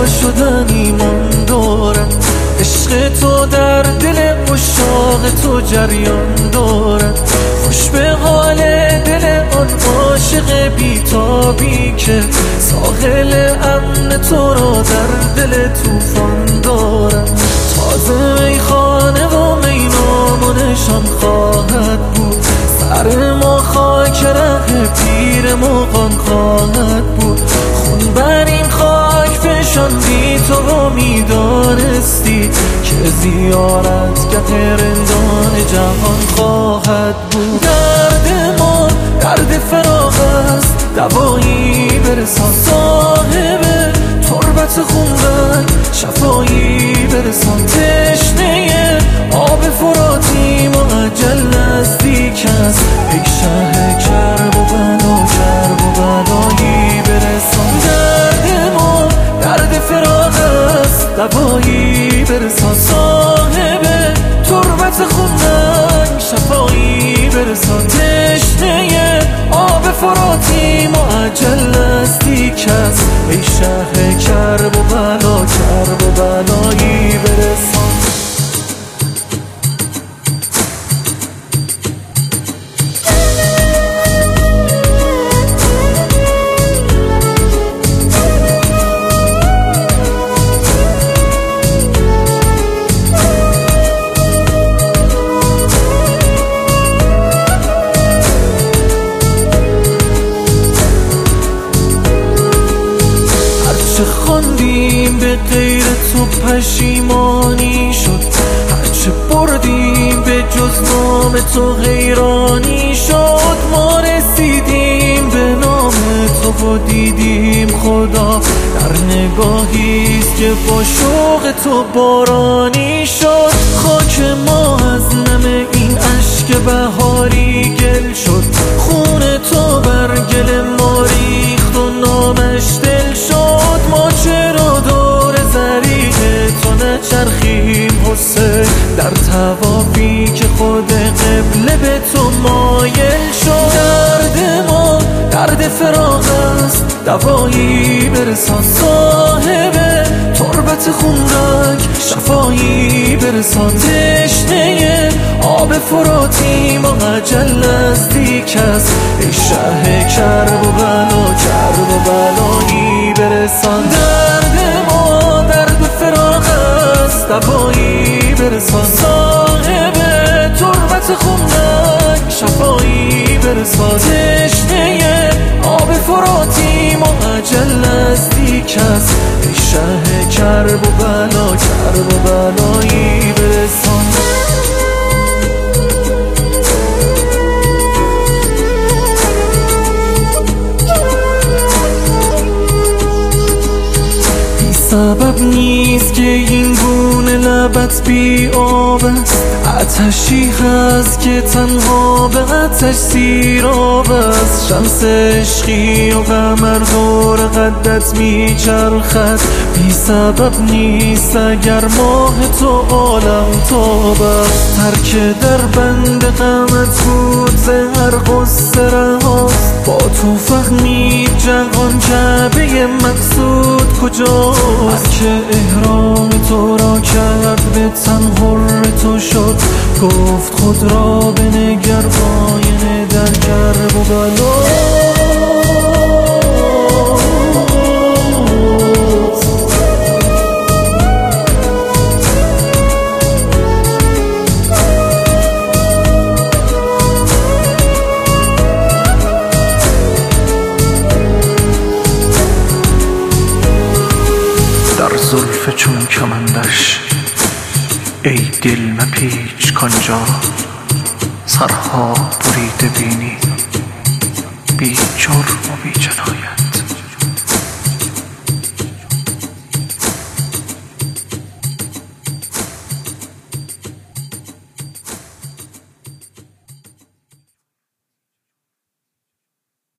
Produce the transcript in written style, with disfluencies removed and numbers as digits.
نشدنی من دارد. عشق تو در دل عشاق تو جریان دارد. خوش به حال دل آن عاشق بیتابی که ساحل امن تو را در دل طوفان دارد. تازه میخانه و مینامونشان خواهد بود. سر ما خاک ره پیر مغان خواهد بود. خون بر این خاک فشاندی تو و میدانستی که زیارتگه رندان جهان خواهد بود. درد ما درد فراق است، دوایی برسان. صاحب تربت خون شفایی برسان. تشنه آب فراتی معجل نزدیک است. ای شه کرب و بلا کرب و بلایی برسان. درد ما درد فراق است، دوایی برسان. صاحب تربت خونک شفایی برسان. تشنه آب فراتی معجل نزدیک است. ای شه کرب و بلا کرب و بلایی برسان. هرچه خواندیم به غیر تو پشیمانی شد. هرچه بردیم به جز نام تو حیرانی شد. ما رسیدیم به نام تو و دیدیم خدا در نگاهیست که با شوق تو بارانی شد. خاک ما از نم این اشک بهاری گل شد. خون تو بر گل ما ریخت و نامش دل شد. ما چرا دور زریق تو نچرخیم حسین در طوافی که خود قبله به تو مایل شد. درد ما درد فراق است، دوایی برسان. صاحب تربت خونک شفایی برسان. تشنه آب فراتی معجل نزدیک است. ای شه کرب و بلا کرب و بلایی برسان. درد ما درد فراق است، دوایی برسان. صاحب تربت خونک شفایی برسان. تشنه آب فراتی معجل نزدیک است. ای شه کرب و بلا کرب و بلایی برسان. سبب نیست که این گونه لبت بی آب است. آتشی هست که تنها به آتش سیراب است. شمس عشقی و قمر دور قدت می چرخد. بی سبب نیست اگر ماه تو عالم تاب است. ترک در بند غمت بود زهر قصه رهاست. با تو فهمید جهان جعبه مقصود کجاست. که احرام تو را کرد به تن حر تو شد. گفت خود را بنگر باینه در کرب و بلا. در زلف چون کمندش ای دل مپیچ کانجا. سرها بریده بینی بی جرم و بی جنایت.